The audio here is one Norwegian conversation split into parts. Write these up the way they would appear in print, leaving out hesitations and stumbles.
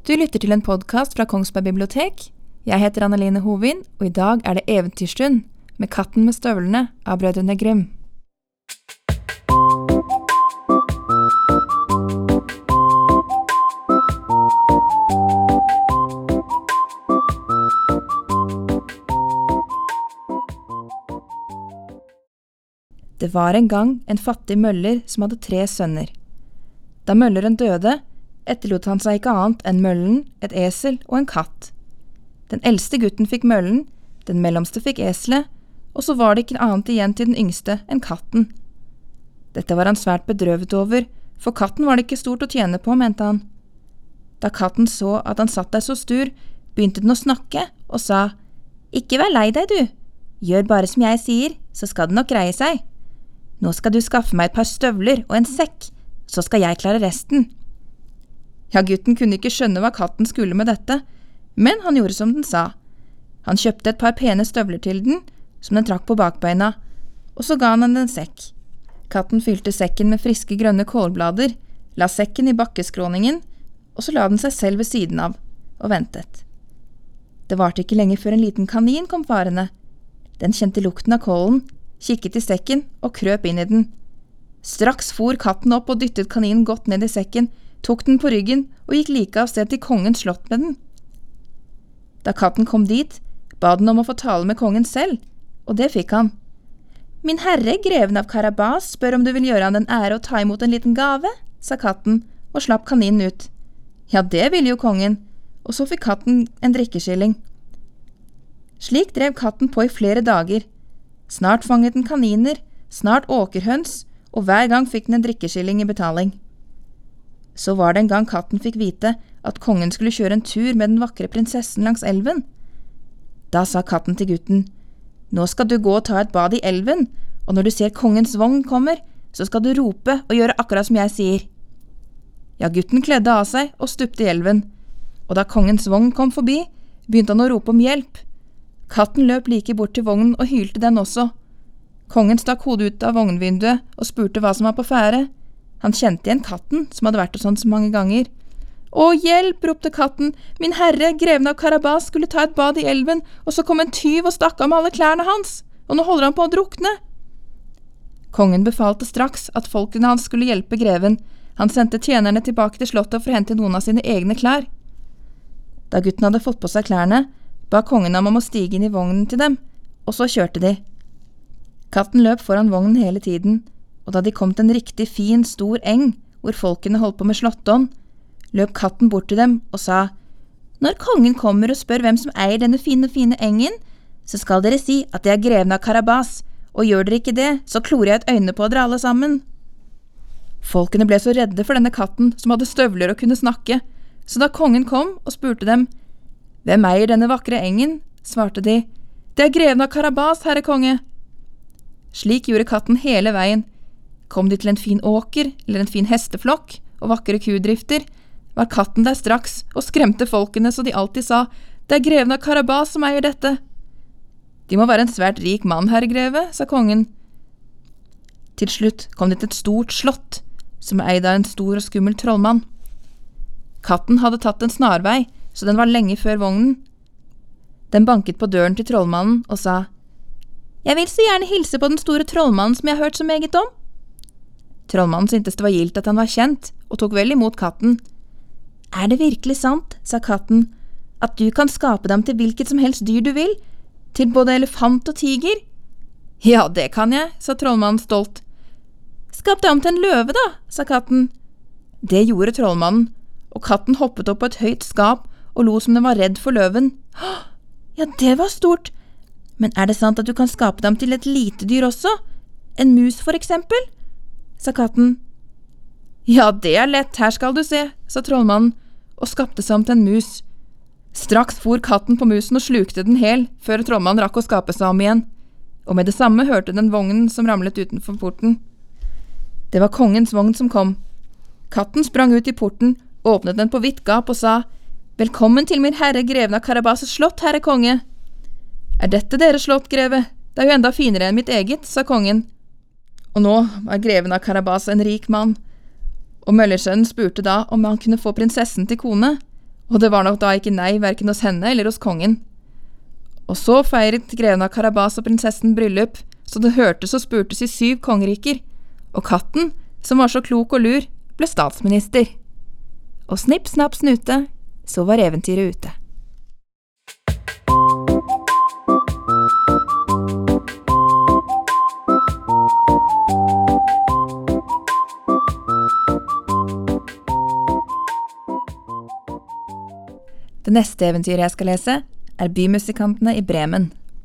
Du lytter til en podcast fra Kongsberg bibliotek. Jeg heter Anneline Hovin, og i dag er det eventyrstund med Katten med støvlene av Brødrene Grimm. Det var en gang en fattig møller som hadde 3 sønner. Da mølleren døde, etterlot han seg ikke annet enn møllen, et esel og en katt. Den eldste gutten fikk møllen, den mellomste fikk eselet, og så var det ikke annet igjen til den yngste enn katten. Dette var han svært bedrøvet over, for katten var det ikke stort å tjene på, mente han. Da katten så at han satt der så stur, begynte den å snakke og sa, «Ikke vær lei deg, du. Gjør bare som jeg sier, så skal det nok greie seg. Nå skal du skaffe meg et par støvler og en sekk, så skal jeg klare resten.» Ja, gutten kunne ikke skjønne hva katten skulle med dette, men han gjorde som den sa. Han kjøpte et par pene støvler til den, som den trakk på bakbeina, og så ga han den en sekk. Katten fylte sekken med friske grønne kålblader, la sekken i bakkeskråningen, og så la den seg selv ved siden av, og ventet. Det varte ikke lenge før en liten kanin kom farende. Den kjente lukten av kålen, kikket i sekken og krøp inn i den. Straks for katten opp og dyttet kaninen godt ned i sekken, tok den på ryggen og gikk like av sted til kongens slott med den. Da katten kom dit, ba den om å få tale med kongen selv, og det fikk han. «Min herre, greven av Karabas, spør om du vil gjøre han den ære å ta imot en liten gave», sa katten, og slapp kaninen ut. Ja, det ville jo kongen, og så fikk katten en drikkeskilling. Slik drev katten på i flere dager. Snart fanget den kaniner, snart åkerhøns, og hver gang fikk den en drikkeskilling i betaling. Så var det en gang katten fikk vite at kongen skulle kjøre en tur med den vakre prinsessen langs elven. Da sa katten til gutten, «Nå skal du gå og ta et bad i elven, og når du ser kongens vogn kommer, så skal du rope og gjøre akkurat som jeg sier.» Ja, gutten kledde av seg og stupte i elven, og da kongens vogn kom forbi, begynte han å rope om hjelp. Katten løp like bort til vognen og hylte den også. Kongen stakk hodet ut av vognvinduet og spurte hva som var på ferde. Han kjente igjen katten, som hadde vært hos han så mange ganger. «Å, hjelp!» ropte katten. «Min herre, greven av Karabas, skulle ta et bad i elven, og så kom en tyv og stakk av med alle klærne hans, og nå holder han på å drukne.» Kongen befalte straks at folkene hans skulle hjelpe greven. Han sendte tjenerne tilbake til slottet for å hente noen av sine egne klær. Da gutten hadde fått på seg klærne, ba kongen ham om å stige inn i vognen til dem, og så kjørte de. Katten løp foran vognen hele tiden, og da de kom til en riktig fin, stor eng, hvor folkene holdt på med slåttånd, løp katten bort til dem og sa, «Når kongen kommer og spør hvem som eier denne fine engen, så skal dere si at det er greven av Karabas, og gjør dere ikke det, så klorer jeg et øyne på dere alle sammen.» Folkene ble så redde for denne katten, som hadde støvler og kunne snakke, så da kongen kom og spurte dem, «Hvem eier denne vakre engen?» svarte de, «Det er greven av Karabas, herre konge.» Slik gjorde katten hele veien. Kom de til en fin åker, eller en fin hesteflokk, og vakre kudrifter, var katten der straks, og skremte folkene så de alltid sa, «Det er greven av Karabas som eier dette.» «De må være en svært rik mann, herre greve», sa kongen. Til slutt kom de til et stort slott, som eide av en stor og skummel trollmann. Katten hadde tatt en snarvei, så den var lenge før vognen. Den banket på døren til trollmannen og sa, «Jeg vil så gjerne hilse på den store trollmannen som jeg har hørt så meget om.» Trollmannen syntes det var gildt at han var kjent, og tok vel imot katten. «Er det virkelig sant», sa katten, «at du kan skape dem til hvilket som helst dyr du vil, til både elefant og tiger?» «Ja, det kan jeg», sa trollmannen stolt. «Skap deg om til en løve da», sa katten. Det gjorde trollmannen, og katten hoppet opp på et høyt skap og lo som den var redd for løven. «Ja, det var stort. Men er det sant at du kan skape dem til et lite dyr også? En mus for eksempel?» sa katten. «Ja, det er lett, her skal du se», sa trollmannen, og skapte seg om til en mus. Straks for katten på musen og slukte den hel, før trollmannen rakk å skape seg om igjen, og med det samme hørte den vognen som ramlet utenfor porten. Det var kongens vogn som kom. Katten sprang ut i porten, åpnet den på vidt gap og sa, «Velkommen til min herre greven av Karabas slott, herre konge.» «Er dette deres slott, greve? Det er jo enda finere enn mitt eget», sa kongen. Og nå var greven av Karabas en rik mann, og møllersønnen spurte da om han kunne få prinsessen til kone, og det var nok da ikke nei hverken hos henne eller hos kongen. Og så feiret greven av Karabas og prinsessen bryllup, så det hørtes og spurtes i 7 kongeriker, og katten, som var så klok og lur, ble statsminister. Og snipp, snapp, snute, så var eventyret ute. Det neste eventyret jeg skal lese, bymusikantene i Bremen.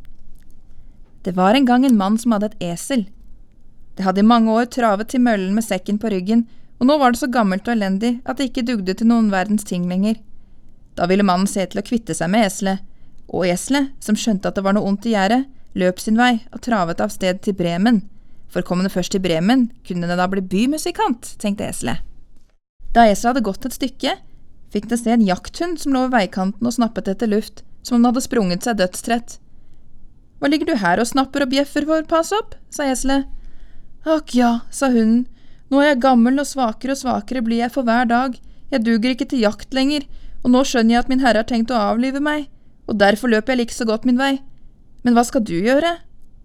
Det var en gang en mann som hadde et esel. Det hadde i mange år travet til møllen med sekken på ryggen, og nå var det så gammelt og elendig at det ikke dugde til noen verdens ting lenger. Da ville mannen se til å kvitte seg med eselet, og eselet, som skjønte at det var noe ondt i gjerdet, løp sin vei og travet av sted til Bremen. For kom det først til Bremen, kunne det da bli bymusikant, tenkte eselet. Da eselet hadde gått et stykke, fikk det se en jakthund som lå ved veikanten og snappet etter luft, som om den hadde sprunget seg dødstrett. «Hva ligger du her og snapper og bjeffer for, pass opp?» sa eselet. «Akk ja», sa hunden, «nå er jeg gammel og svakere blir jeg for hver dag. Jeg duger ikke til jakt lenger, og nå skjønner jeg at min herre har tenkt å avlive meg, og derfor løper jeg like så godt min vei. Men hva skal du gjøre?»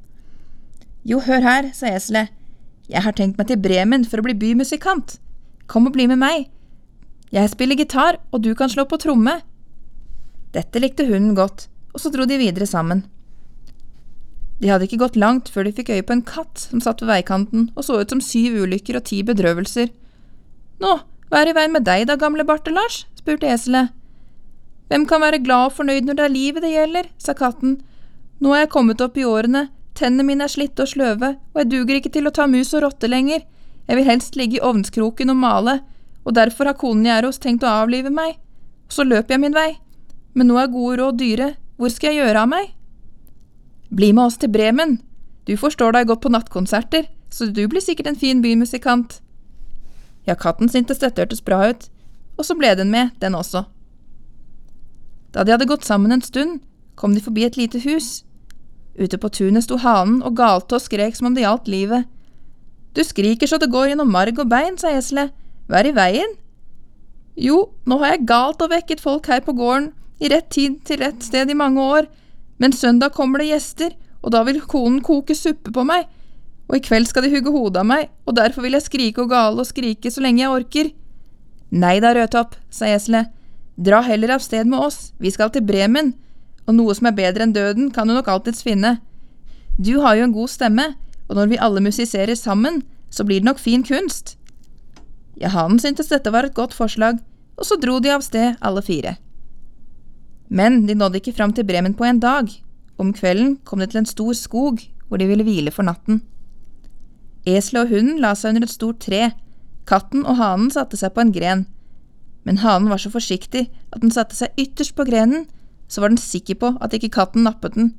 «Jo, hør her», sa eselet, «jeg har tenkt meg til Bremen for å bli bymusikant. Kom og bli med meg. Jeg spiller gitar, og du kan slå på tromme.» Dette likte hunden godt, og så dro de videre sammen. De hadde ikke gått langt før de fikk øye på en katt som satt ved veikanten og så ut som 7 ulykker og 10 bedrøvelser. «Nå, hva er i veien med deg da, gamle Barte Lars?» spurte eselet. «Hvem kan være glad og fornøyd når det er livet det gjelder?» sa katten. «Nå er jeg kommet opp i årene, tennene mine er slitte og sløve, og jeg duger ikke til å ta mus og rotte lenger. Jeg vil helst ligge i ovnskroken og male, og derfor har konen jeg er hos tenkt å avlive meg. Og så løper jeg min vei. Men nå er gode råd dyre. Hvor skal jeg gjøre av meg?» «Bli med oss til Bremen. Du forstår deg godt på nattkonserter, så du blir sikkert en fin bymusikant.» Ja, katten syntes dette hørtes bra ut, og så ble den med, den også. Da de hadde gått sammen en stund, kom de forbi et lite hus. Ute på tunet sto hanen og galte og skrek som om det gjaldt livet. «Du skriker så det går gjennom marg og bein», sa eselet. «Hva er i veien?» «Jo, nå har jeg galt og vekket folk her på gården, i rett tid til rett sted i mange år, men søndag kommer det gjester, og da vil konen koke suppe på meg, og i kveld skal de hugge hodet av meg, og derfor vil jeg skrike og gale og skrike så lenge jeg orker.» «Nei da, Rødtopp», sa eselet, «dra heller av sted med oss, vi skal til Bremen, og noe som er bedre enn døden kan du nok alltids finne. Du har jo en god stemme, og når vi alle musiserer sammen, så blir det nok fin kunst.» Ja, hanen syntes dette var et godt forslag, og så dro de av sted alle 4. Men de nådde ikke fram til Bremen på en dag. Om kvelden kom de til en stor skog, hvor de ville hvile for natten. Eselet og hunden la seg under et stort tre. Katten og hanen satte seg på en gren. Men hanen var så forsiktig at den satte seg ytterst på grenen, så var den sikker på at ikke katten nappet den.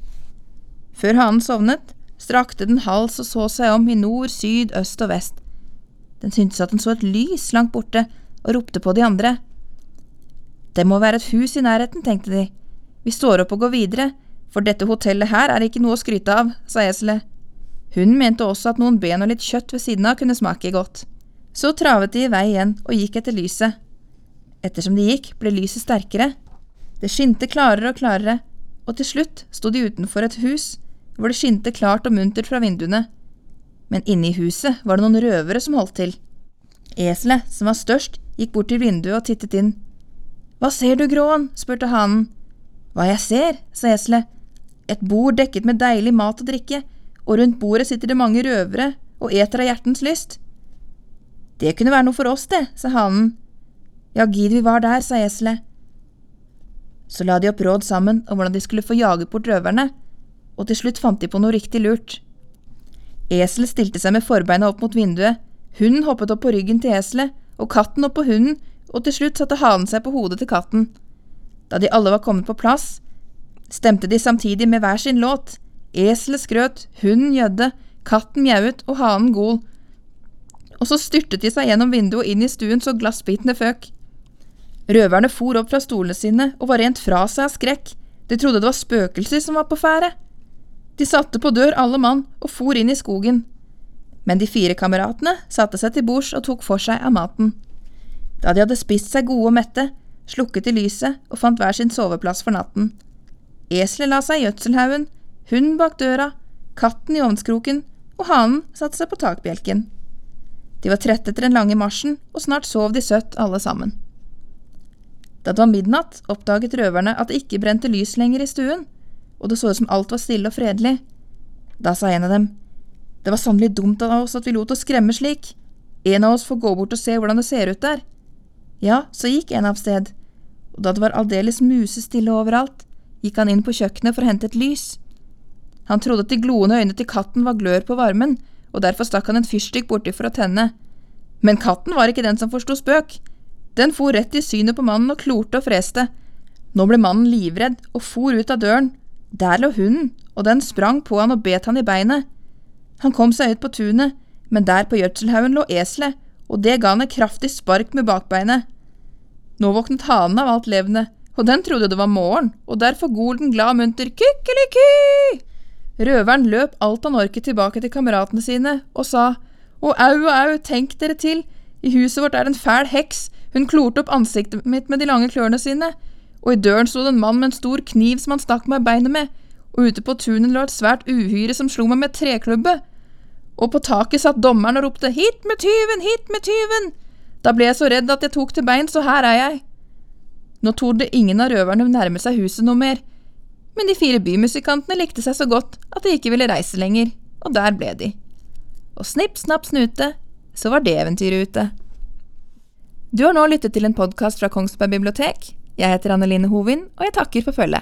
Før hanen sovnet, strakte den hals og så seg om i nord, syd, øst og vest. Den syntes at den så et lys langt borte, og ropte på de andre. «Det må være et hus i nærheten», tenkte de. «Vi står opp og går videre, for dette hotellet her er ikke noe å skryte av», sa eselet. Hunden mente også at noen ben og litt kjøtt ved siden av kunne smake godt. Så travet de i vei igjen og gikk etter lyset. Ettersom de gikk, ble lyset sterkere. Det skinte klarere og klarere, og til slutt stod de utenfor et hus, hvor det skinte klart og muntert fra vinduene. Men inne i huset var det noen røvere som holdt til. Eselet, som var størst, gikk bort til vinduet og tittet inn. «Hva ser du, Gråen?» spurte hanen. «Hva jeg ser?» sa eselet. «Et bord dekket med deilig mat og drikke, og rundt bordet sitter det mange røvere og eter av hjertens lyst.» «Det kunne være noe for oss det», sa hanen. «Ja, gid vi var der», sa eselet. Så la de opp råd sammen om hvordan de skulle få jaget bort røverne, og til slutt fant de på noe riktig lurt. Eselet stilte seg med forbeina opp mot vinduet, hunden hoppet opp på ryggen til eselet, og katten opp på hunden, og til slutt satte hanen seg på hodet til katten. Da de alle var kommet på plass, stemte de samtidig med hver sin låt. Eselet skrøt, hunden gjødde, katten mjauet og hanen gol. Og så styrtet de seg gjennom vinduet og inn i stuen så glassbitene føk. Røverne for opp fra stolene sine og var rent fra seg av skrekk. De trodde det var spøkelser som var på ferde. De satte på dør alle mann og for inn i skogen. Men de 4 kameratene satte seg til bords og tok for seg av maten. Da de hadde spist seg gode og mette, slukket i lyset og fant hver sin soveplass for natten. Eselet la seg i gjødselhaugen, hunden bak døra, katten i ovnskroken, og hanen satte seg på takbjelken. De var trette etter den lange marsjen, og snart sov de søtt alle sammen. Da det var midnatt, oppdaget røverne at det ikke brente lys lenger i stuen, og det så ut som alt var stille og fredelig. Da sa en av dem, «Det var sannelig dumt av oss at vi lot oss skremme slik. En av oss får gå bort og se hvordan det ser ut der.» Ja, så gikk en av sted, og da det var aldeles musestille overalt, gikk han inn på kjøkkenet for å hente et lys. Han trodde at de gloende øynene til katten var glør på varmen, og derfor stakk han en fyrstikk borti for å tenne. Men katten var ikke den som forstod spøk. Den for rett i synet på mannen og klorte og freste. Nå ble mannen livredd og for ut av døren. Der lå hunden, og den sprang på han og bet han i beinet. Han kom seg ut på tunet, men der på gjødselhaugen lå eselet, og det ga han et kraftig spark med bakbeinet. Nå våknet hanen av alt levende, og den trodde det var morgen, og derfor gol den glad og munter «Kykkeliky!» Røveren løp alt han orket tilbake til kameratene sine, og sa, «Å, au, tenk dere til! I huset vårt en fæl heks, hun klorte opp ansiktet mitt med de lange klørne sine, og i døren stod en mann med en stor kniv som han stakk meg beinet med, og ute på tunet lå et svært uhyre som slo meg med et treklubbe. Og på taket satt dommeren og ropte, hit med tyven, hit med tyven! Da ble jeg så redd at jeg tok til bein, så her er jeg.» Nå torde ingen av røverne nærme seg huset noe mer, men de 4 bymusikantene likte seg så godt at de ikke ville reise lenger, og der ble de. Og snipp, snapp, snute, så var det eventyret ute. Du har nå lyttet til en podcast fra Kongsberg Bibliotek. Jeg heter Anneline Hovin, og jeg takker for følget.